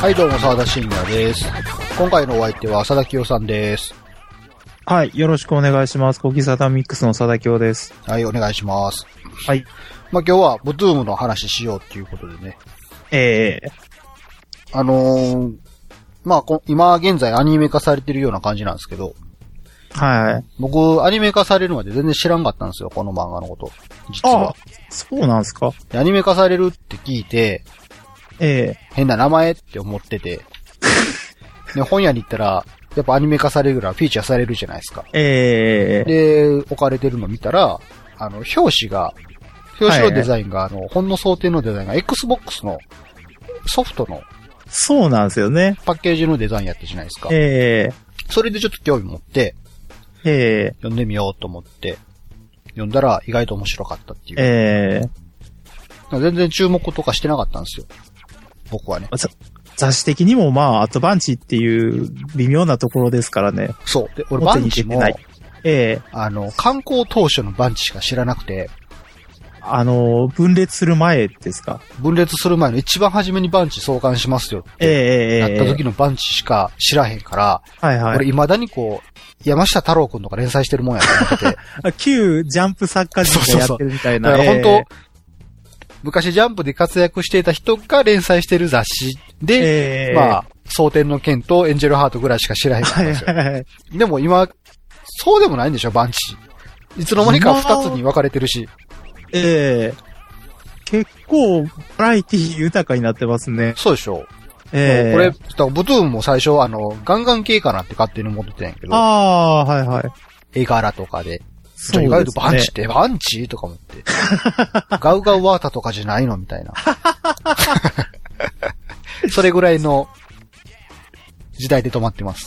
はい、どうも、沢田信也です。今回のお相手は、佐田清さんです。 はい、よろしくお願いします。コキサタミックスの佐田清です。 はい、お願いします。 はい。 まあ、今日は、ブトゥームの話しようっていうことでね。まあ、今現在アニメ化されてるような感じなんですけど。 はい。 僕、アニメ化されるまで全然知らんかったんですよ、この漫画のこと。実は。 あ、そうなんですか。 アニメ化されるって聞いて、変な名前って思ってて。で、本屋に行ったら、やっぱアニメ化されるからフィーチャーされるじゃないですか。で、置かれてるの見たら、表紙のデザインが、本の想定のデザインが Xbox のソフトの、 そうなんですよね。 パッケージのデザインやったじゃないですか。それでちょっと興味持って、読んでみようと思って、読んだら意外と面白かったっていう。全然注目とかしてなかったんですよ。僕はね。 雑誌的にもまあ、アドバンチっていう微妙なところですからね。 そう。で、俺バンチも、観光当初のバンチしか知らなくて。 分裂する前ですか？ 分裂する前の一番初めにバンチ創刊しますよって、なった時のバンチしか知らへんから、俺未だに山下太郎くんとか連載してるもんやと思ってて。 旧ジャンプ作家陣がやってるみたいな。 だから本当、昔ジャンプで活躍していた人が連載してる雑誌で、まあ、蒼天の剣とエンジェルハートぐらいしか知らへんかったんですよ。でも今、そうでもないんでしょ、バンチ。いつの間にか二つに分かれてるし。 結構、バラエティ豊かになってますね。 そうでしょ。これ、ブトゥーンも最初、ガンガン系かなって勝手に思ってたんやけど。 はいはい。 絵柄とかで。意外とバンチってバンチとか思って。ガウガウワータとかじゃないのみたいな。それぐらいの時代で止まってます。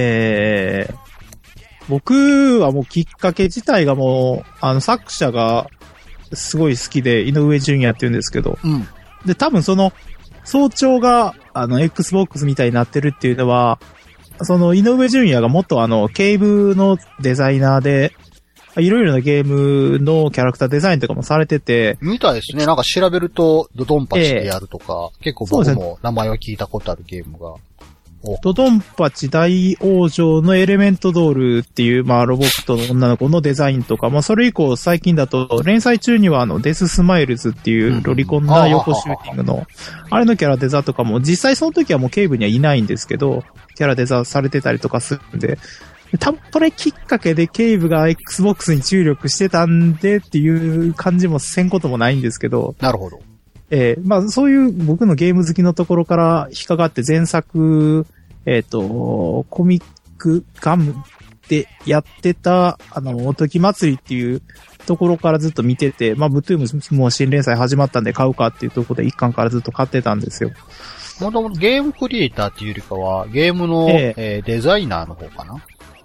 僕はもうきっかけ自体がもう、作者がすごい好きで、井上淳也って言うんですけど。で、多分早朝が、Xbox みたいになってるっていうのは、井上淳也がもっとケーブのデザイナーで、いろいろなゲームのキャラクターデザインとかもされてて。 みたいですね。なんか調べると、ドドンパチでやるとか、結構僕も名前は聞いたことあるゲームが。 ドドンパチ大王女のエレメントドールっていう、まあ、ロボットの女の子のデザインとか、まあ、それ以降最近だと、連載中にはデススマイルズっていうロリコンな横シューティングの、あれのキャラデザとかも、実際その時はもうケーブにはいないんですけど、キャラデザされてたりとかするんで、多分これきっかけでケイブが Xbox に注力してたんでっていう感じもせんこともないんですけど。 なるほど。 まあそういう僕のゲーム好きのところから引っかかって前作、コミックガムでやってた、おとき祭りっていうところからずっと見てて、まあブトゥームもう新連載始まったんで買うかっていうところで一巻からずっと買ってたんですよ。 もともとゲームクリエイターっていうよりかは、ゲームの、デザイナーの方かな？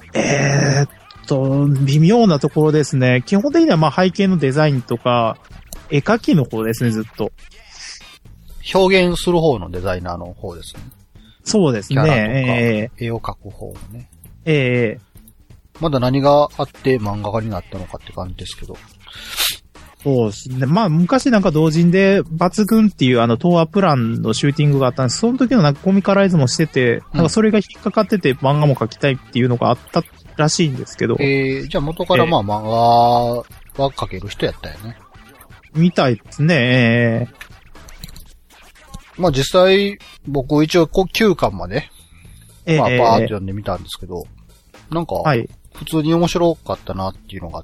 微妙なところですね。基本的にはまあ背景のデザインとか、絵描きの方ですね、ずっと。 表現する方のデザイナーの方ですね。 そうですね。 キャラとか、絵を描く方のね。まだ何があって漫画家になったのかって感じですけど。 そうですね。まあ昔なんか同人で抜群っていう東亜プランのシューティングがあったんです。その時のなんかコミカライズもしてて、なんかそれが引っかかってて漫画も描きたいっていうのがあったらしいんですけど。 じゃあ元からまあ漫画は描ける人やったよね。 みたいですね。 まあ実際僕一応9巻まで、まあバーって読んでみたんですけど、なんか普通に面白かったなっていうのがあって。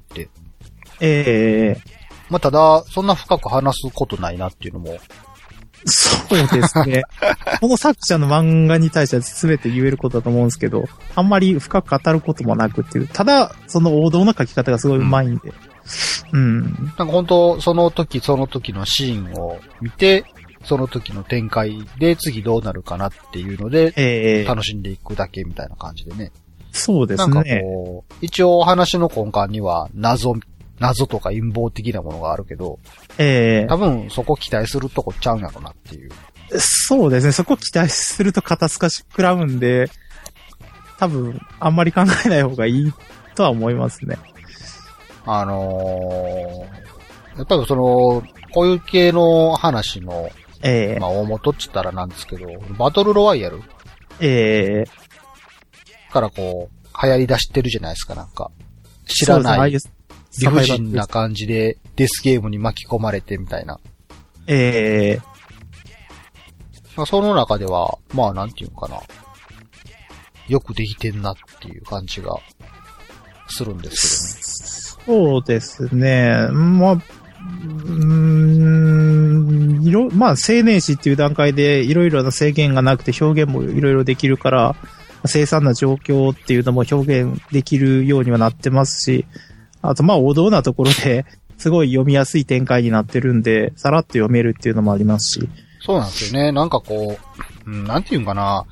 まあ、ただ、そんな深く話すことないなっていうのも。 そうですね。この作者の漫画に対しては全て言えることだと思うんですけど、あんまり深く語ることもなくっていう。ただ、その王道な書き方がすごい上手いんで。なんか本当、その時その時のシーンを見て、その時の展開で次どうなるかなっていうので、楽しんでいくだけみたいな感じでね。 そうですね。 なんか一応話の根幹には謎とか陰謀的なものがあるけど、多分そこ期待するとこちゃうんやろなっていう。 そうですね。そこ期待すると肩透かし食らうんで、多分あんまり考えない方がいいとは思いますね。 やっぱりこういう系の話のまあ、大元って言ったらなんですけど、バトルロワイヤルからこう、流行り出してるじゃないですか、なんか。知らない、理不尽な感じでデスゲームに巻き込まれてみたいな。まあ、その中では、まあ、なんていうのかな。よくできてんなっていう感じがするんですけどね。そうですね。まあ、まあ、青年誌っていう段階でいろいろな制限がなくて表現もいろいろできるから、凄惨な状況っていうのも表現できるようにはなってますし、あとまあ王道なところですごい読みやすい展開になってるんで、さらっと読めるっていうのもありますし。 そうなんですよね。なんかこう、なんていうんかな。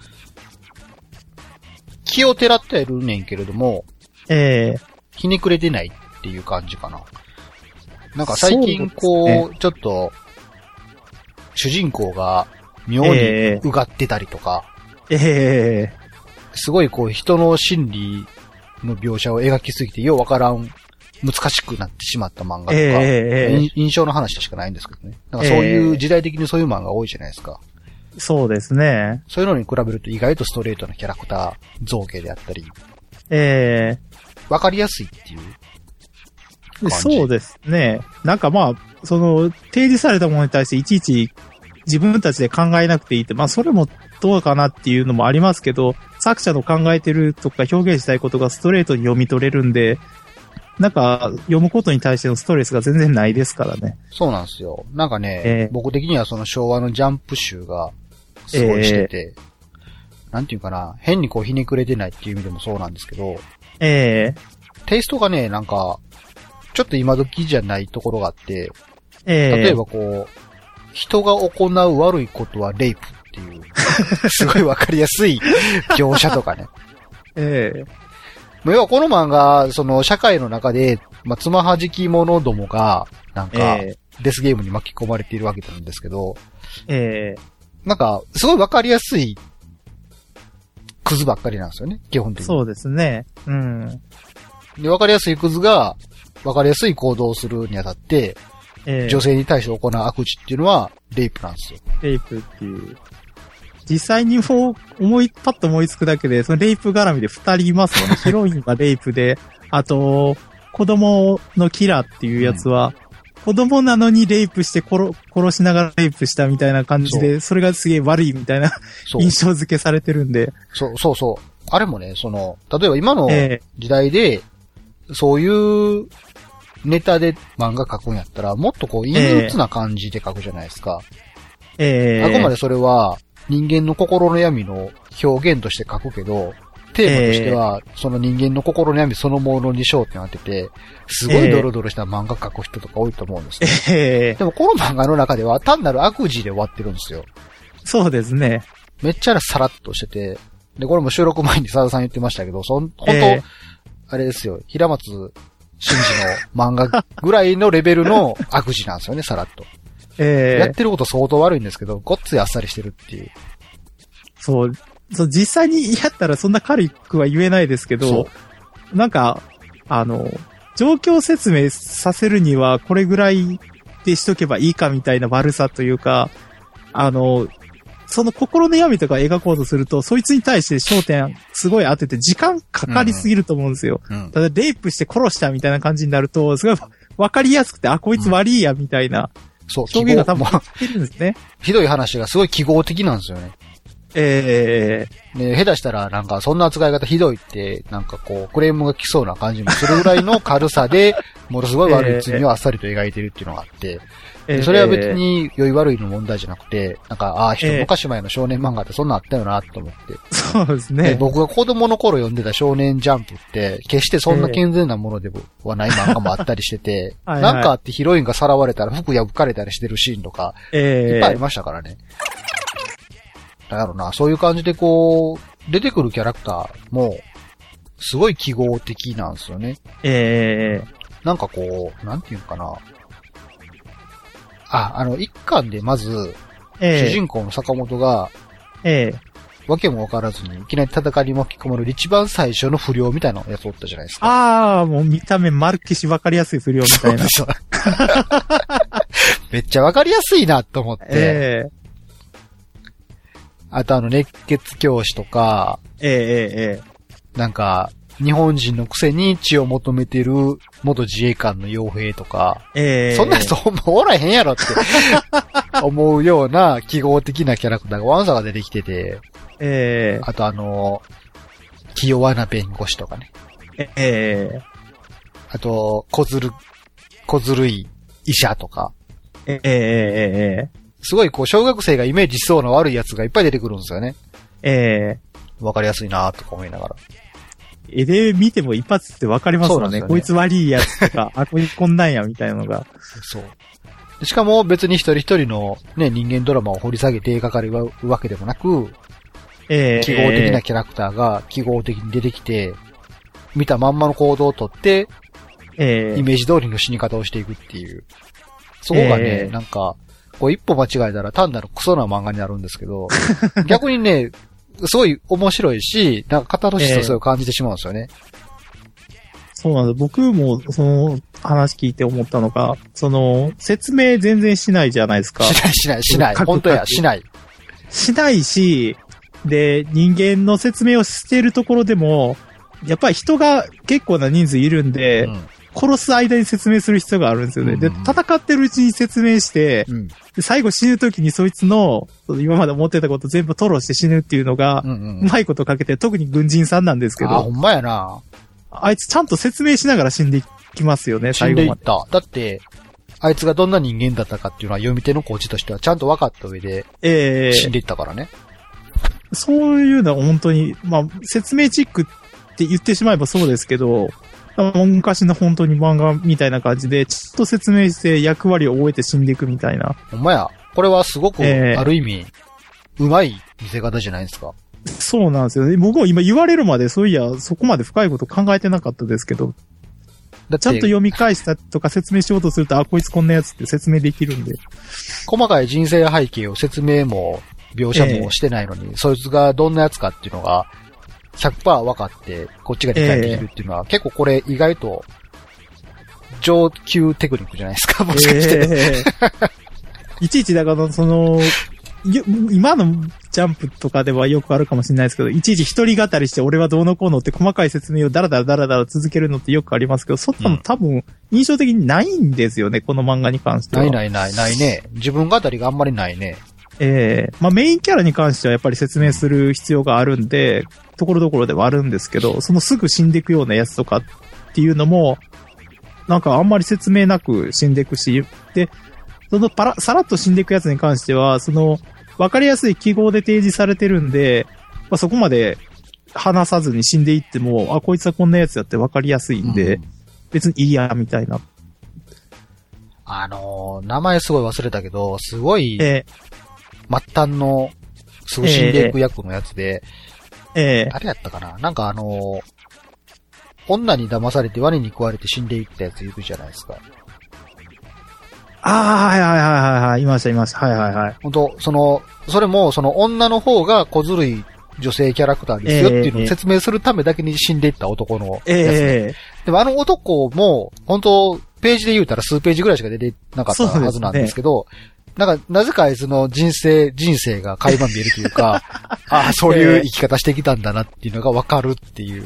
気をてらってはいるねんけれども、ひねくれてないっていう感じかな。なんか最近こう、ちょっと、主人公が妙にうがってたりとか、すごいこう人の心理の描写を描きすぎてようわからん、難しくなってしまった漫画とか、印象の話しかないんですけどね。なんかそういう時代的にそういう漫画多いじゃないですか。 そうですね。 そういうのに比べると意外とストレートなキャラクター造形であったり、わかりやすいっていう感じ。 そうですね。なんかまあ、その、提示されたものに対していちいち自分たちで考えなくていいって、まあそれもどうかなっていうのもありますけど、作者の考えてるとか表現したいことがストレートに読み取れるんで、なんか読むことに対してのストレスが全然ないですからね。 そうなんですよ。なんかね、僕的にはその昭和のジャンプ集がすごいしてて、なんていうかな、変にこうひねくれてないっていう意味でもそうなんですけど、テイストがね、なんか、ちょっと今時じゃないところがあって、例えばこう、人が行う悪いことはレイプっていう、すごいわかりやすい描写とかね。要はこの漫画、その社会の中で、まあ、つまはじき者どもが、なんか、デスゲームに巻き込まれているわけなんですけど、なんか、すごいわかりやすい、クズばっかりなんですよね、基本的に。 そうですね。うん。 で、わかりやすいクズが、わかりやすい行動をするにあたって、女性に対して行う悪事っていうのは、レイプなんですよ。 レイプっていう。実際にもうパッと思いつくだけで、そのレイプ絡みで2人いますもんね。ヒロインがレイプで、あと、子供のキラーっていうやつは、子供なのにレイプして殺しながらレイプしたみたいな感じで、それがすげえ悪いみたいな印象付けされてるんで。 そう。あれもね、その、例えば今の時代で、そういうネタで漫画描くんやったら、もっとこう、陰鬱な感じで描くじゃないですか。あくまでそれは、人間の心の闇の表現として書くけど、テーマとしては、その人間の心の闇そのものに焦点を当てて、すごいドロドロした漫画描く人とか多いと思うんですね。でもこの漫画の中では単なる悪事で終わってるんですよ。そうですね。めっちゃさらっとしてて、で、これも収録前に澤田さん言ってましたけど、本当、あれですよ、平松真二の漫画ぐらいのレベルの悪事なんですよね、さらっと。やってること相当悪いんですけど、ごっついあっさりしてるっていう。そう、実際にやったらそんな軽くは言えないですけど、なんか、状況説明させるにはこれぐらいでしとけばいいかみたいな悪さというか、その心の闇とか描こうとすると、そいつに対して焦点すごい当てて時間かかりすぎると思うんですよ。ただレイプして殺したみたいな感じになると、すごいわかりやすくて、あ、こいつ悪いやみたいな。そう、表現が多分入ってるんですね。ひどい話がすごい記号的なんですよね。ね、下手したらなんかそんな扱い方ひどいって、なんかこうクレームが来そうな感じもするぐらいの軽さで、ものすごい悪い罪をあっさりと描いてるっていうのがあって、それは別に良い悪いの問題じゃなくて、なんか、一昔前の少年漫画ってそんなあったよなと思って。そうですね。僕が子供の頃読んでた少年ジャンプって、決してそんな健全なものではない漫画もあったりしてて、なんかあってヒロインがさらわれたら服破かれたりしてるシーンとか、いっぱいありましたからね。だろうな、そういう感じでこう、出てくるキャラクターも、すごい記号的なんですよね。なんかこう、なんていうのかな。一巻でまず、主人公の坂本が、わけもわからずに、いきなり戦いに巻き込まれる一番最初の不良みたいなやつおったじゃないですか。もう見た目丸消しわかりやすい不良みたいな。めっちゃわかりやすいなと思って。 あと熱血教師とか、なんか、日本人のくせに血を求めてる元自衛官の傭兵とか、そんな人ほんまおらへんやろって思うような記号的なキャラクターがわんさが出てきてて、あと気弱な弁護士とかね。あと、小ずるい医者とか。すごい小学生がイメージしそうな悪いやつがいっぱい出てくるんですよね。わかりやすいなとか思いながら。 絵で見ても一発ってわかりますよね。こいつ悪いやつとか、こいつこんなんやみたいなのが。 そう。しかも別に一人一人のね、人間ドラマを掘り下げて描かれるわけでもなく、記号的なキャラクターが記号的に出てきて、見たまんまの行動をとって、イメージ通りの死に方をしていくっていう。そこがね、なんか、一歩間違えたら単なるクソな漫画になるんですけど、逆にね、すごい面白いし、なんかカタルシスをそう感じてしまうんですよね。 そうなんです。僕もその話聞いて思ったのが、説明全然しないじゃないですか。 しない。本当や、しない。 しないし、で、人間の説明をしているところでも、やっぱり人が結構な人数いるんで、殺す間に説明する必要があるんですよね。で、戦ってるうちに説明して、で最後死ぬ時にそいつの、今まで思ってたこと全部吐露して死ぬっていうのが、うまいことかけて、特に軍人さんなんですけど。 ほんまやな。 あいつちゃんと説明しながら死んでいきますよね、最後まで。 死んでいった。だって、あいつがどんな人間だったかっていうのは読み手のコーチとしてはちゃんと分かった上で、死んでいったからね。 そういうのは本当に、説明チックって言ってしまえばそうですけど、昔の本当に漫画みたいな感じで、ちょっと説明して役割を終えて死んでいくみたいな。 ほんまや。これはすごく、ある意味、うまい見せ方じゃないですか。 そうなんですよね。僕も今言われるまで、そういや、そこまで深いこと考えてなかったですけど、ちゃんと読み返したとか説明しようとすると、こいつこんなやつって説明できるんで。 細かい人生背景を説明も、描写もしてないのに、そいつがどんなやつかっていうのが、100% 分かって、こっちが理解できるっていうのは、結構これ意外と、上級テクニックじゃないですか、もしかして。 いちいちだから、今のジャンプとかではよくあるかもしれないですけど、いちいち一人語りして俺はどうのこうのって細かい説明をダラダラ続けるのってよくありますけど、そんなの多分印象的にないんですよね、この漫画に関しては。 ないね。自分語りがあんまりないね。 メインキャラに関してはやっぱり説明する必要があるんで、ところどころではあるんですけど、そのすぐ死んでいくようなやつとかっていうのも、なんかあんまり説明なく死んでいくし、で、さらっと死んでいくやつに関しては、わかりやすい記号で提示されてるんで、そこまで話さずに死んでいっても、こいつはこんなやつやってわかりやすいんで、別にいいや、みたいな。 名前すごい忘れたけど、すごい、末端の、すぐ死んでいく役のやつで、あれやったかな、なんか女に騙されてワニに食われて死んでいったやついるじゃないですか。 はい、いました。はい。 本当それも、女の方が小ずるい女性キャラクターですよっていうのを説明するためだけに死んでいった男のやつ、ね。でも男も、本当ページで言うたら数ページぐらいしか出てなかったはずなんですけど、なぜかあいつの人生が垣間見えるというか、そういう生き方してきたんだなっていうのがわかるっていう。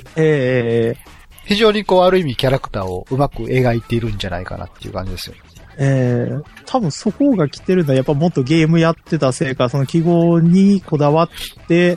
非常にある意味キャラクターをうまく描いているんじゃないかなっていう感じですよ。 多分そこが来てるのはやっぱもっとゲームやってたせいか、その記号にこだわって、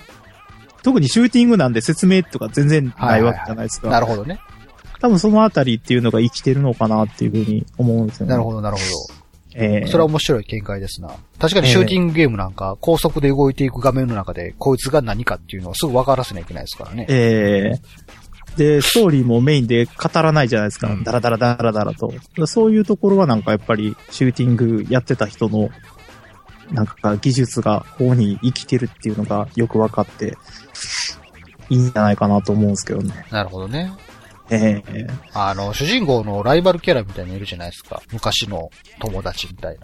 特にシューティングなんで説明とか全然ないわけじゃないですか。 なるほどね。 多分そのあたりっていうのが生きてるのかなっていうふうに思うんですよね。 なるほど。それは面白い見解ですな。確かにシューティングゲームなんか、高速で動いていく画面の中で、こいつが何かっていうのをすぐ分からせなきゃいけないですからね。 で、ストーリーもメインで語らないじゃないですか。ダラダラと。そういうところはなんかやっぱり、シューティングやってた人の、なんか技術がここに生きてるっていうのがよく分かって、いいんじゃないかなと思うんですけどね。 なるほどね。主人公のライバルキャラみたいにいるじゃないですか。昔の友達みたいな。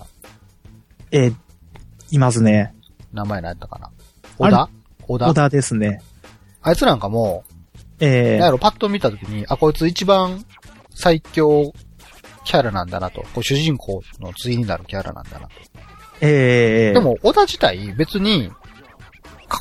いますね。 名前何やったかな。 小田ですね。 あいつなんかも、パッと見たときに、こいつ一番最強キャラなんだなと。主人公の対になるキャラなんだなと。でも、小田自体別に、かっ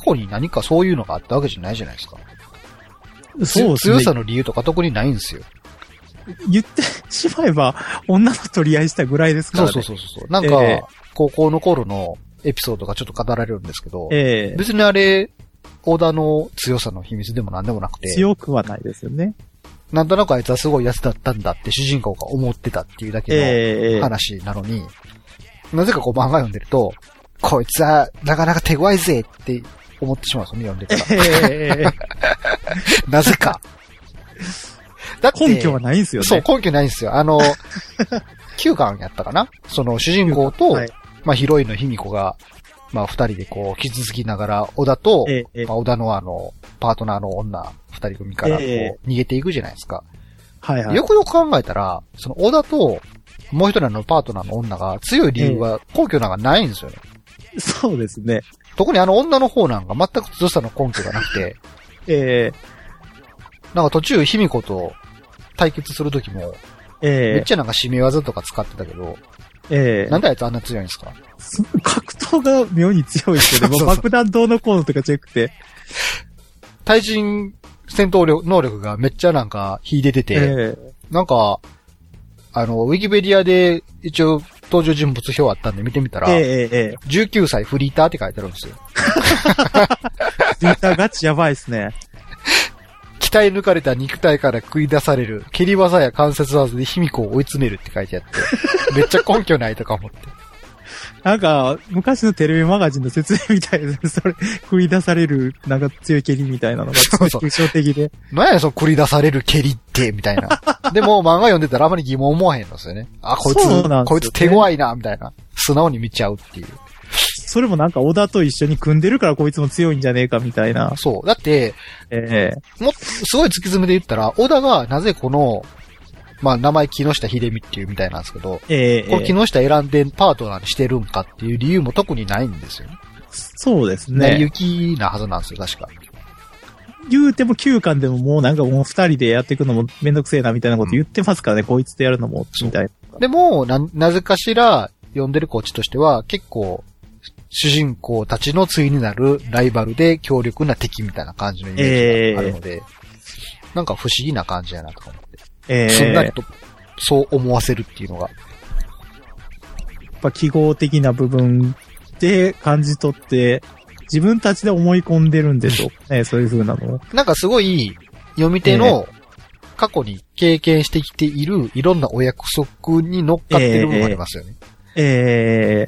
去に何かそういうのがあったわけじゃないじゃないですか。 そうですね。 強さの理由とか特にないんですよ。 言ってしまえば、女の取り合いしたぐらいですからね。 そう。なんか、高校の頃のエピソードがちょっと語られるんですけど、別にあれ、織田の強さの秘密でもなんでもなくて。 強くはないですよね。 なんとなくあいつはすごい奴だったんだって主人公が思ってたっていうだけの話なのに、なぜかこう漫画読んでると、こいつはなかなか手強いぜって思ってしまうんですよね、読んでたら。なぜか。 だって根拠はないんですよね。 そう、根拠ないんですよ。9巻やったかな、その主人公と、まあヒロインの卑弥呼が、まあ二人でこう傷つきながら、織田と、まあ織田のパートナーの女二人組からこう逃げていくじゃないですか。よくよく考えたら、その織田と、もう一人のパートナーの女が強い理由は根拠なんかないんですよね。 そうですね。 特に女の方なんか全く強さの根拠がなくて、なんか途中卑弥呼と対決するときも、めっちゃなんか締め技とか使ってたけど、なんであいつあんな強いんですか？ 格闘が妙に強いですよね。もう爆弾どうのこうのとかじゃなくて。 対人戦闘能力がめっちゃなんか秀でてて、なんか、ウィキペディアで一応登場人物表あったんで見てみたら、19歳フリーターって書いてあるんですよ。 フリーターガチやばいですね。 鍛え抜かれた肉体から繰り出される蹴り技や関節技で卑弥呼を追い詰めるって書いてあって、めっちゃ根拠ないとか思って。 なんか、昔のテレビマガジンの説明みたいな、それ、繰り出される、なんか強い蹴りみたいなのが、抽象的で。 何やその繰り出される蹴りって、みたいな。でも漫画読んでたらあまり疑問思わへんのですよね。あ、こいつ手強いな、みたいな。素直に見ちゃうっていう。 それもなんか織田と一緒に組んでるからこいつも強いんじゃねえかみたいな。 そう。だって、もっとすごい突き詰めで言ったら、織田がなぜこの、まあ名前木下秀美っていうみたいなんですけど、この木下選んでパートナーにしてるんかっていう理由も特にないんですよね。 そうですね。 成り行きなはずなんですよ、確か。 言うても9巻でももうなんかもう二人でやっていくのもめんどくせえなみたいなこと言ってますからね、こいつとやるのも、みたいな。 でも、なぜかしら読んでるこっちとしては結構、主人公たちの対になるライバルで強力な敵みたいな感じのイメージがあるので、なんか不思議な感じやなと思って。すんなりと、そう思わせるっていうのが。やっぱ記号的な部分で感じ取って、自分たちで思い込んでるんでしょうね、そういう風なの。 なんかすごい、読み手の過去に経験してきているいろんなお約束に乗っかってる部分がありますよね。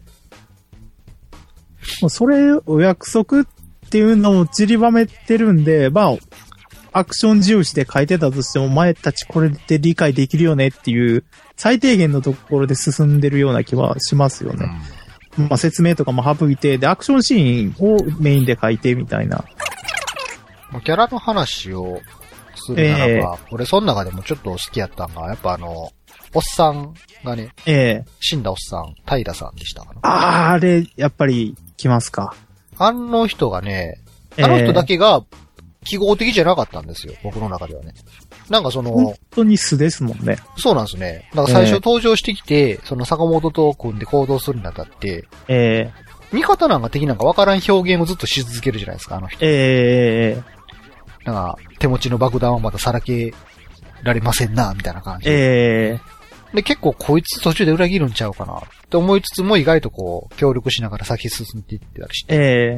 もうそれ、お約束っていうのを散りばめてるんで、まあ、アクション重視で書いてたとしても、前たちこれで理解できるよねっていう、最低限のところで進んでるような気はしますよね。まあ説明とかも省いて、で、アクションシーンをメインで書いてみたいな。 キャラの話をするならば、俺その中でもちょっと好きやったのが、やっぱおっさんがね、死んだおっさん、平さんでしたかな。 あれ、やっぱり来ますか。 あの人がね、あの人だけが記号的じゃなかったんですよ、僕の中ではね。なんか本当に素ですもんね。 そうなんですね。だから最初登場してきて、その坂本と組んで行動するにあたって、味方なんか敵なんかわからん表現をずっとし続けるじゃないですか、あの人。なんか、手持ちの爆弾はまださらけられませんな、みたいな感じで。で、結構こいつ途中で裏切るんちゃうかな、って思いつつも意外とこう、協力しながら先進んでいってたりして。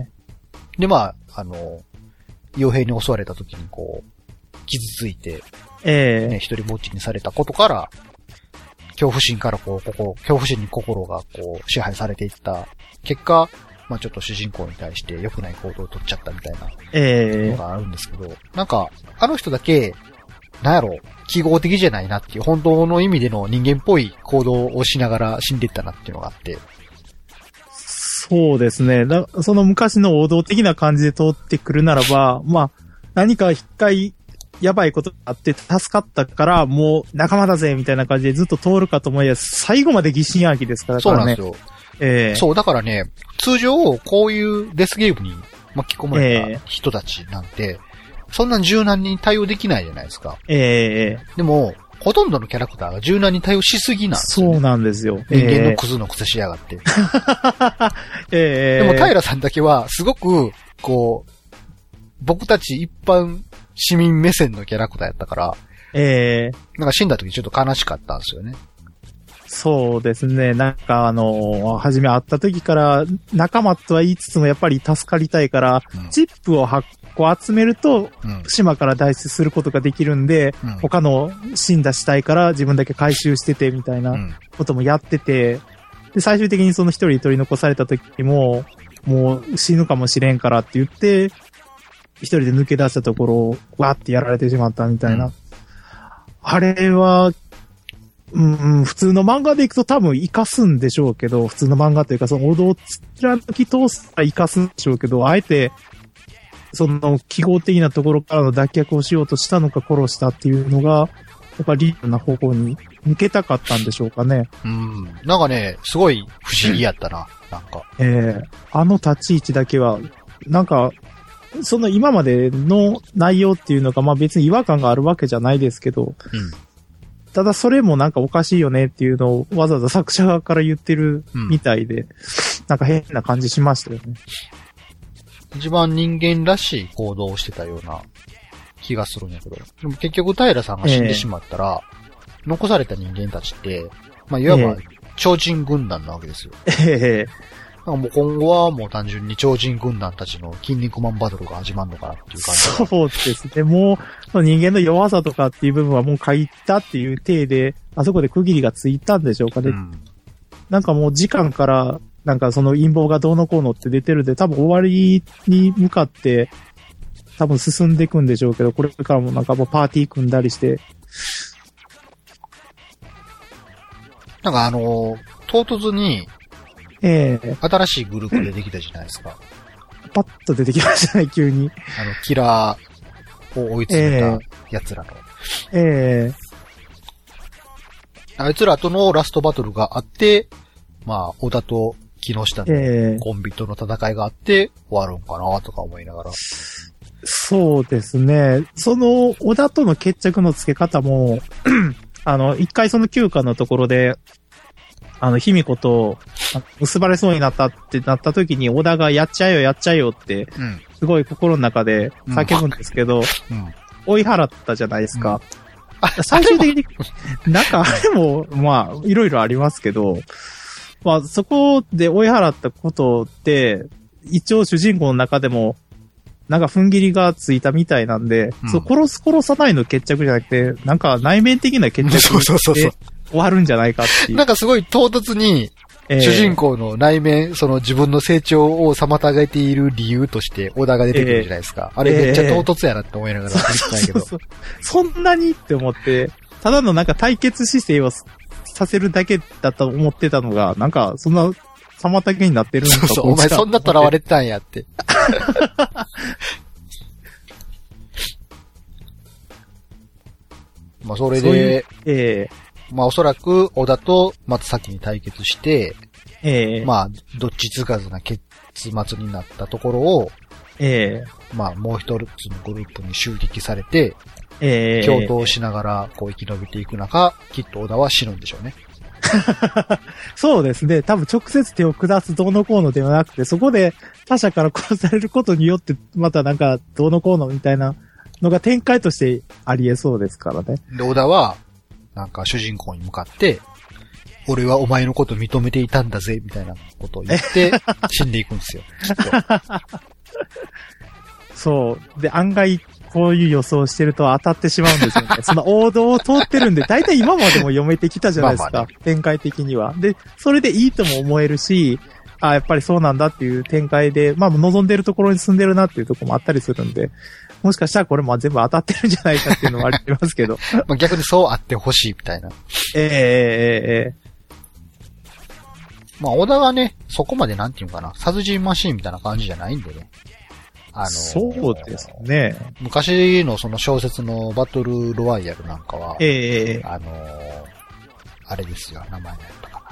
で、まあ、傭兵に襲われた時にこう、傷ついて、ね、一人ぼっちにされたことから、恐怖心から恐怖心に心がこう、支配されていった結果、まあちょっと主人公に対して良くない行動を取っちゃったみたいなのがあるんですけど、なんか、あの人だけ、なんやろ、記号的じゃないなっていう、本当の意味での人間っぽい行動をしながら死んでいったなっていうのがあって。 そうですね。その昔の王道的な感じで通ってくるならば、まあ、何か一回、やばいことがあって助かったから、もう仲間だぜみたいな感じでずっと通るかと思いや、最後まで疑心暗鬼ですからね。 そうなんですよ。そう、だからね、通常こういうデスゲームに巻き込まれた人たちなんて、そんな柔軟に対応できないじゃないですか。でも、ほとんどのキャラクターが柔軟に対応しすぎなんですよ、ね。そうなんですよ。 人間のクズのくせしやがって。でも平さんだけは、すごくこう、僕たち一般市民目線のキャラクターやったから、なんか死んだ時ちょっと悲しかったんですよね。 そうですね。なんか初め会った時から仲間とは言いつつもやっぱり助かりたいから、チップを8個集めると、島から脱出することができるんで、他の死んだ死体から自分だけ回収しててみたいなこともやってて、で、最終的にその一人取り残された時も、もう死ぬかもしれんからって言って、一人で抜け出したところをわーってやられてしまったみたいな。あれは、普通の漫画でいくと多分活かすんでしょうけど、普通の漫画というかその王道を貫き通すら活かすんでしょうけど、あえて、その記号的なところからの脱却をしようとしたのか殺したっていうのが、やっぱりリアルな方向に抜けたかったんでしょうかね。 なんかね、すごい不思議やったな、なんか。 あの立ち位置だけは、なんか、その今までの内容っていうのが、まあ別に違和感があるわけじゃないですけど、ただそれもなんかおかしいよねっていうのをわざわざ作者側から言ってるみたいで、なんか変な感じしましたよね。 一番人間らしい行動をしてたような気がするんやけど、でも結局平さんが死んでしまったら、残された人間たちって、まあいわば超人軍団なわけですよ。もう今後はもう単純に超人軍団たちの筋肉マンバトルが始まるのかなっていう感じ。 そうですね。もう、人間の弱さとかっていう部分はもう書いたっていう体で、あそこで区切りがついたんでしょうかね。なんかもう時間から、なんかその陰謀がどうのこうのって出てるんで、多分終わりに向かって、多分進んでいくんでしょうけど、これからもなんかもうパーティー組んだりして。 なんか唐突に、新しいグループでできたじゃないですか。 パッと出てきましたね、急に。 キラーを追い詰めた奴らの。あいつらとのラストバトルがあって、まあ、小田と木下のコンビとの戦いがあって終わるんかなとか思いながら。 そうですね。その、小田との決着の付け方も、一回その休暇のところで、卑弥呼と、結ばれそうになったってなった時に、小田がやっちゃえよ、やっちゃえよって、すごい心の中で叫ぶんですけど、追い払ったじゃないですか。最終的に、なんかあれも、まあ、いろいろありますけど、まあ、そこで追い払ったことって、一応主人公の中でも、なんか踏ん切りがついたみたいなんで、そう、殺さないの決着じゃなくて、なんか内面的な決着で終わるんじゃないかっていう。 なんかすごい唐突に、主人公の内面、その自分の成長を妨げている理由として、小田が出てくるじゃないですか。あれめっちゃ唐突やなって思いながら見てたけど。 そんなにって思って、ただのなんか対決姿勢をさせるだけだと思ってたのが、なんかそんな妨げになってるんだと。 そう、お前そんな囚われてたんやって。まあそれで、まあおそらく小田と松崎に対決して、まあどっちつかずな結末になったところを、まあもう一つのグループに襲撃されて、共闘しながらこう生き延びていく中、きっと小田は死ぬんでしょうね。 そうですね。多分直接手を下すどうのこうのではなくて、そこで他者から殺されることによって、またなんかどうのこうのみたいなのが展開としてあり得そうですからね。 で、小田は、なんか主人公に向かって、俺はお前のこと認めていたんだぜ、みたいなことを言って、死んでいくんですよ。 そう。で、案外、こういう予想してると当たってしまうんですよね。その王道を通ってるんで、大体今までも読めてきたじゃないですか。まあまあね、展開的には。で、それでいいとも思えるし、やっぱりそうなんだっていう展開で、まあ望んでるところに進んでるなっていうところもあったりするんで、もしかしたらこれも全部当たってるんじゃないかっていうのもありますけど。 まあ逆にそうあってほしいみたいな。まあ小田はね、そこまでなんていうのかな、殺人マシーンみたいな感じじゃないんでね。 そうですね。 昔のその小説のバトルロワイヤルなんかは、あれですよ、名前何やったかな。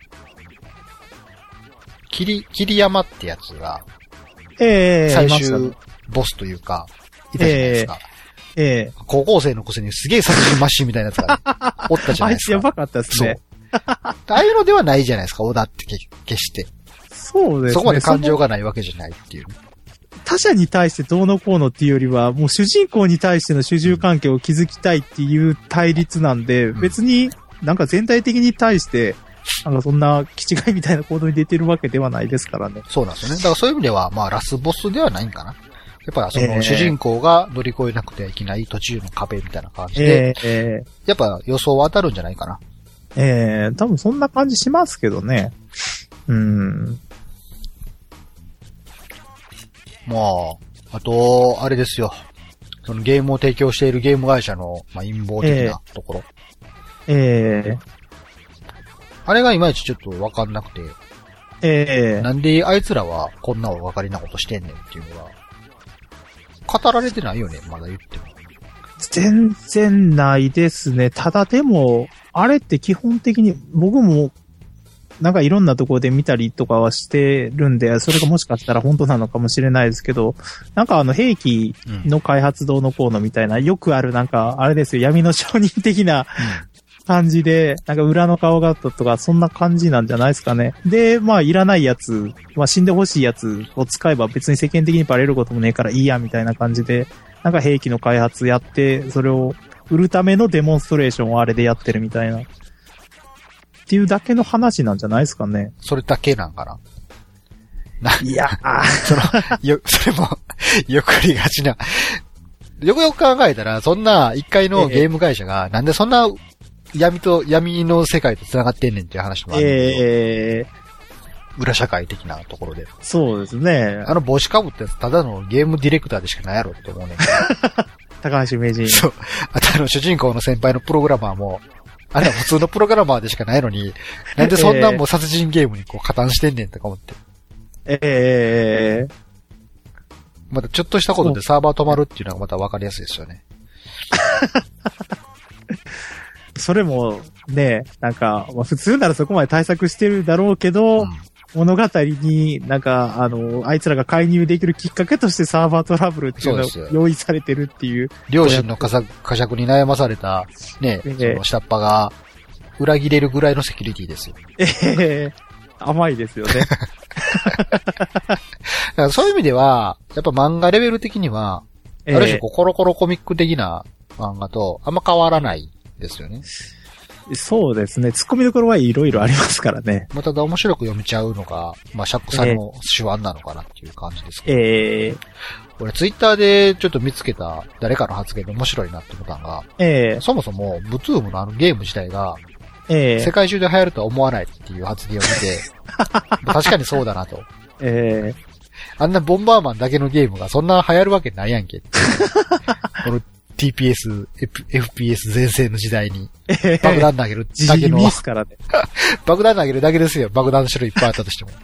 桐山ってやつが、最終ボスというか、いたじゃないですか。高校生のくせにすげえ殺人マシーンみたいなやつが、おったじゃないですか。 あいつやばかったですね。 そう。ああいうのではないじゃないですか、小田って決して。 そうですね。 そこまで感情がないわけじゃないっていう。 他者に対してどうのこうのっていうよりは、もう主人公に対しての主従関係を築きたいっていう対立なんで、別になんか全体的に対して、なんかそんな気違いみたいな行動に出てるわけではないですからね。 そうなんですよね。だからそういう意味では、まあラスボスではないんかな。やっぱその主人公が乗り越えなくてはいけない途中の壁みたいな感じで、やっぱ予想は当たるんじゃないかな。 多分そんな感じしますけどね。 まあ、あと、あれですよ。そのゲームを提供しているゲーム会社の、まあ、陰謀的なところ。あれがいまいちちょっとわかんなくて。なんであいつらはこんなお分かりなことしてんねんっていうのが、語られてないよね、まだ言っても。 全然ないですね。ただでも、あれって基本的に僕もなんかいろんなところで見たりとかはしてるんで、それがもしかしたら本当なのかもしれないですけど、なんか兵器の開発どうのこうのみたいな、よくあるなんか、あれですよ、闇の商人的な感じで、なんか裏の顔があったとか、そんな感じなんじゃないですかね。で、まあいらないやつ、まあ死んでほしいやつを使えば別に世間的にバレることもねえからいいや、みたいな感じで、なんか兵器の開発やって、それを売るためのデモンストレーションをあれでやってるみたいな。っていうだけの話なんじゃないですかね。 それだけなんかな。 いやそれも、よくありがちな。よくよく考えたら、そんな一回のゲーム会社が、なんでそんな闇の世界と繋がってんねんっていう話もあるんで。裏社会的なところで。 そうですね。 帽子かぶったやつ、ただのゲームディレクターでしかないやろって思うねんけど。 高橋名人。 そう。あと主人公の先輩のプログラマーも、あれは普通のプログラマーでしかないのに、なんでそんなもう殺人ゲームにこう加担してんねんとか思って。またちょっとしたことでサーバー止まるっていうのがまた分かりやすいですよね。 それもね、なんか、まあ、普通ならそこまで対策してるだろうけど、物語になんか、あいつらが介入できるきっかけとしてサーバートラブルっていうのが用意されてるっていう。 両親の呵責に悩まされた、ね、その下っ端が裏切れるぐらいのセキュリティですよ。 甘いですよね。 だからそういう意味では、やっぱ漫画レベル的には、ある種コロコロコミック的な漫画とあんま変わらないですよね。 そうですね。突っ込みどころはいろいろありますからね。 まあ、ただ面白く読めちゃうのが、まあ、釈さの手腕なのかなっていう感じですけど。俺ツイッターでちょっと見つけた誰かの発言で面白いなって思ったのが、そもそもブツームのゲーム自体が、世界中で流行るとは思わないっていう発言を見て、確かにそうだなと。あんなボンバーマンだけのゲームがそんな流行るわけないやんけって。この TPS、FPS 全盛の時代に、爆弾投げるだけの。 地味ですからね。 爆弾投げるだけですよ。爆弾の種類いっぱいあったとしても。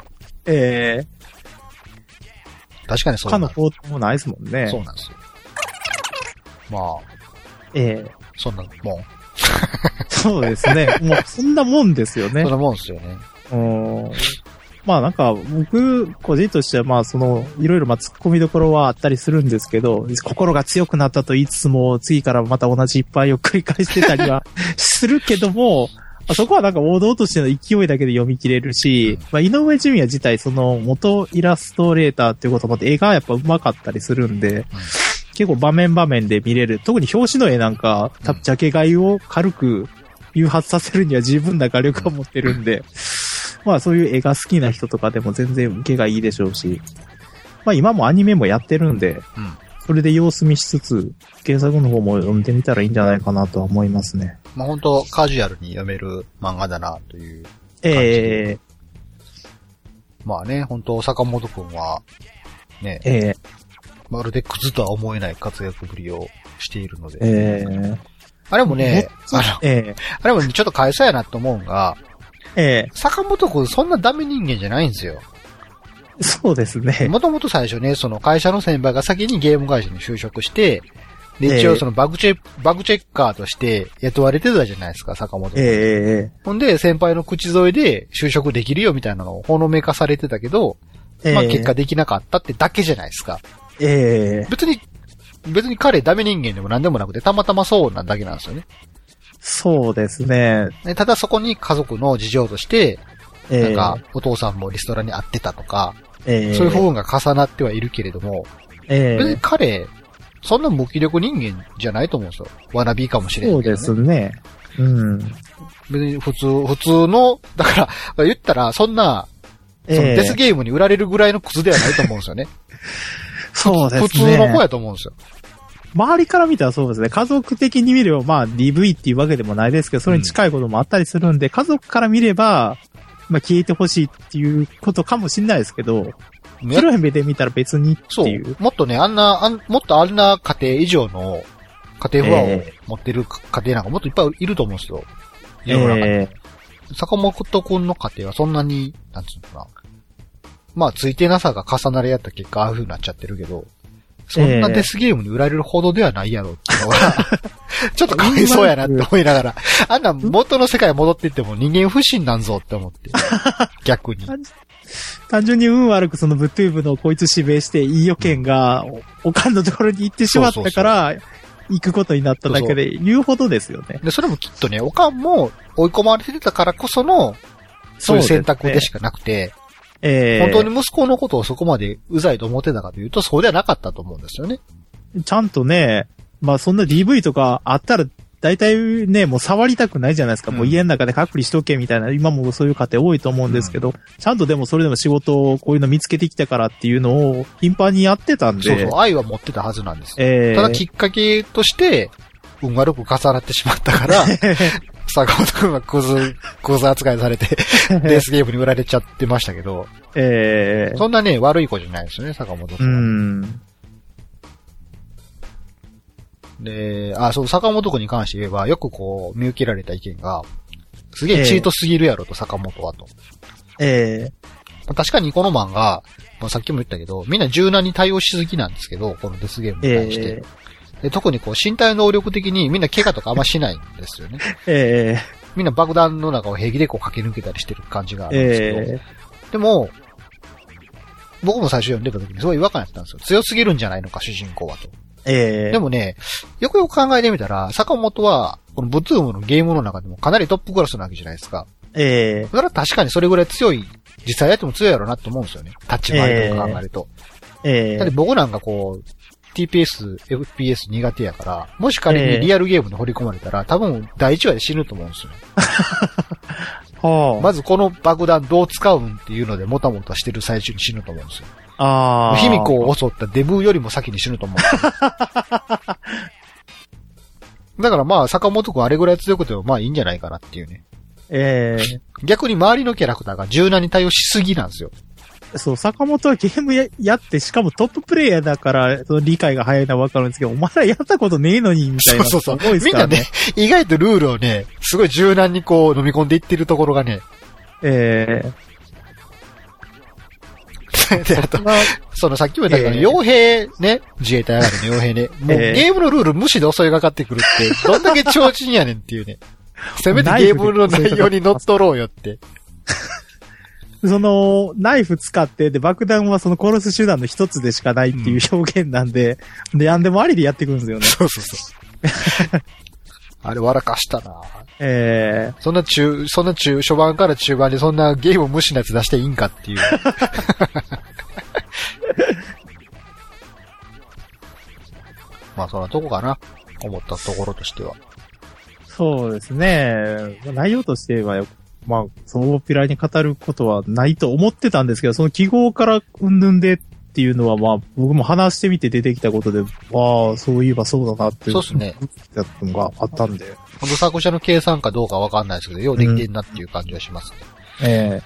確かにそうだ。 他の方法もないですもんね。 そうなんですよ。まあ。そんなもん。 そうですね。もうそんなもんですよね。 そんなもんですよね。 まあなんか、僕、個人としてはまあいろいろ突っ込みどころはあったりするんですけど、心が強くなったと言いつつも、次からまた同じ一敗を繰り返してたりはするけども、そこはなんか王道としての勢いだけで読み切れるし、まあ井上純也自体元イラストレーターっていうこともあって絵がやっぱ上手かったりするんで、結構場面場面で見れる。特に表紙の絵なんか、ジャケ買いを軽く誘発させるには十分な画力を持ってるんで、まあそういう絵が好きな人とかでも全然受けがいいでしょうし、まあ今もアニメもやってるんで、それで様子見しつつ、原作の方も読んでみたらいいんじゃないかなとは思いますね。 まあ本当カジュアルに読める漫画だなという感じ。まあね、本当坂本くんは、ね、まるでクズとは思えない活躍ぶりをしているので。あれもね、あれもちょっと返そうやなと思うんが、坂本くんそんなダメ人間じゃないんですよ。 そうですね。 もともと最初ね、その会社の先輩が先にゲーム会社に就職して、で、一応そのバグチェッカーとして雇われてたじゃないですか、坂本くん。ほんで、先輩の口添えで就職できるよみたいなのをほのめかされてたけど、まあ結果できなかったってだけじゃないですか。別に彼ダメ人間でも何でもなくて、たまたまそうなだけなんですよね。 そうですね。 ただそこに家族の事情として、なんか、お父さんもリストラに会ってたとか、 そういう部分が重なってはいるけれども、別に彼、そんな無気力人間じゃないと思うんですよ。ワナビーかもしれないけどね。 そうですね。うん。 別に普通の、だから、言ったら、そんな、そのデスゲームに売られるぐらいのクズではないと思うんですよね。 そうですね。 普通の子やと思うんですよ。 周りから見たらそうですね。家族的に見れば、まあ DV っていうわけでもないですけど、それに近いこともあったりするんで、家族から見れば、まあ消えてほしいっていうことかもしれないですけど、広い目で見たら別にっていう。 そう。もっとね、もっとあんな家庭以上の家庭不安を持ってる家庭なんかもっといっぱいいると思うんですよ。世の中に。坂本くんの家庭はそんなに、なんつうのかな。まあ、ついてなさが重なり合った結果、ああいう風になっちゃってるけど、そんなデスゲームに売られるほどではないやろっていうのが、ちょっとかわいそうやなって思いながら、あんな元の世界戻っていっても人間不信なんぞって思って、逆に。 単純に運悪くそのブットゥーブのこいつ指名して、いい予見が、おかんのところに行ってしまったから、行くことになっただけで言うほどですよね。 で、それもきっとね、おかんも追い込まれてたからこその、そういう選択でしかなくて、本当に息子のことをそこまでうざいと思ってたかというと、そうではなかったと思うんですよね。 ちゃんとね、まあそんな DV とかあったら、大体ね、もう触りたくないじゃないですか。もう家の中で隔離しとけみたいな、今もそういう家庭多いと思うんですけど、ちゃんとでもそれでも仕事をこういうの見つけてきたからっていうのを頻繁にやってたんで。 そう、愛は持ってたはずなんですよ。ただきっかけとして、運悪く重なってしまったから、坂本くんはクズ扱いされて、デスゲームに売られちゃってましたけど、そんなね、悪い子じゃないですよね、坂本くんは。で、そう、坂本くんに関して言えば、よくこう、見受けられた意見が、すげえチートすぎるやろと、坂本はと。確かにこの漫画、さっきも言ったけど、みんな柔軟に対応しすぎなんですけど、このデスゲームに対して。で特にこう身体能力的にみんな怪我とかあんましないんですよね。みんな爆弾の中を平気でこう駆け抜けたりしてる感じがあるんですけど。でも、僕も最初読んでた時にすごい違和感やったんですよ。強すぎるんじゃないのか、主人公はと。でもね、よくよく考えてみたら、坂本は、このブトゥームのゲームの中でもかなりトップクラスなわけじゃないですか。それは確かにそれぐらい強い、実際やっても強いやろうなって思うんですよね。立ち回りとか考えると。だって僕なんかこう、TPS、FPS 苦手やから、もし仮にリアルゲームに掘り込まれたら、多分第1話で死ぬと思うんですよ。まずこの爆弾どう使うんっていうのでもたもたしてる最中に死ぬと思うんですよ。卑弥呼を襲ったデブよりも先に死ぬと思うんですよ。だからまあ、坂本くんあれぐらい強くてもまあいいんじゃないかなっていうね。逆に周りのキャラクターが柔軟に対応しすぎなんですよ。 そう、坂本はゲームやって、しかもトッププレイヤーだから、その理解が早いのはわかるんですけど、お前らやったことねえのに、みたいな。 そう。みんなね、意外とルールをね、すごい柔軟にこう飲み込んでいってるところがね。で、あと、そのさっきも言ったけど、傭兵ね、自衛隊上がりの傭兵ね、もうゲームのルール無視で襲いかかってくるって、どんだけ超人やねんっていうね。せめてゲームの内容に乗っ取ろうよって。 その、ナイフ使って、で、爆弾はその殺す手段の一つでしかないっていう表現なんで、で、なんでもありでやってくるんですよね。 そう。あれ笑かしたなそんな初盤から中盤でそんなゲーム無視のやつ出していいんかっていう。まあ、そんなとこかな。思ったところとしては。 そうですね。内容としてはまあ、そうピラに語ることはないと思ってたんですけど、その記号からうんぬんでっていうのは、まあ、僕も話してみて出てきたことで、そういえばそうだなっていう。 そうですね。 のがあったんで。 本当作者の計算かどうかわかんないですけど、ようできてんなっていう感じはしますね。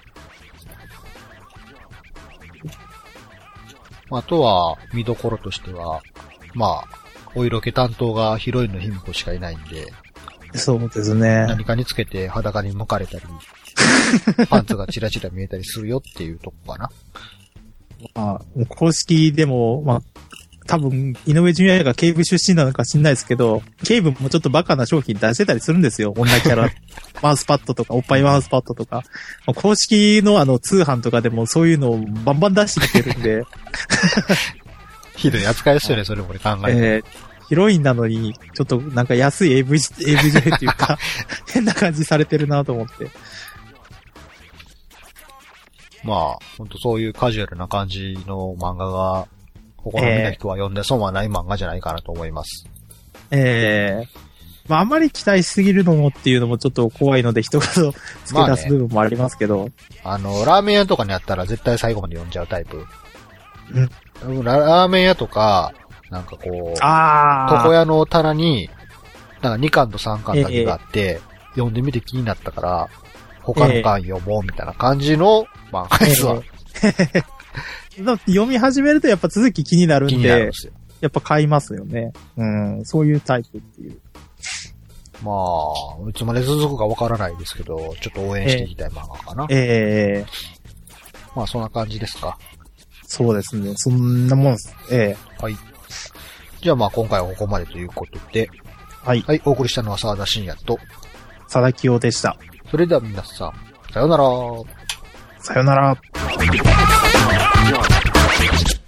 あとは、見どころとしては、まあ、お色気担当がヒロインの卑弥呼しかいないんで、 そうですね。 何かにつけて裸に剥かれたり、パンツがチラチラ見えたりするよっていうとこかな。 公式でも、まあ、多分、井上純也が警部出身なのか知んないですけど、警部もちょっとバカな商品出してたりするんですよ。女キャラ。マウスパッドとか、おっぱいマウスパッドとか。公式の通販とかでもそういうのをバンバン出してきてるんで。 ひどい扱いですよね、それもね、考えて。 ヒロインなのに、ちょっとなんか安い AV 女優っていうか、変な感じされてるなと思って。 まあ、ほんとそういうカジュアルな感じの漫画が、ここの見た人は読んで損はない漫画じゃないかなと思います。 まあ、あまり期待しすぎるのもっていうのもちょっと怖いので、一言付け出す部分もありますけど。 ラーメン屋とかにあったら絶対最後まで読んじゃうタイプ。ラーメン屋とか、なんかこう、床屋の棚に、なんか2巻と3巻だけがあって、読んでみて気になったから、他の巻読もうみたいな感じの漫画ですわ。 読み始めるとやっぱ続き気になるんで、やっぱ買いますよね。そういうタイプっていう。 まあ、いつまで続くかわからないですけど、ちょっと応援していきたい漫画かな。まあ、そんな感じですか。 そうですね。そんなもんです。 はい。じゃあまあ、今回はここまでということで。 はい。 はい、お送りしたのは沢田信也と、 佐田清でした。 それでは皆さん、さよなら。 さよなら。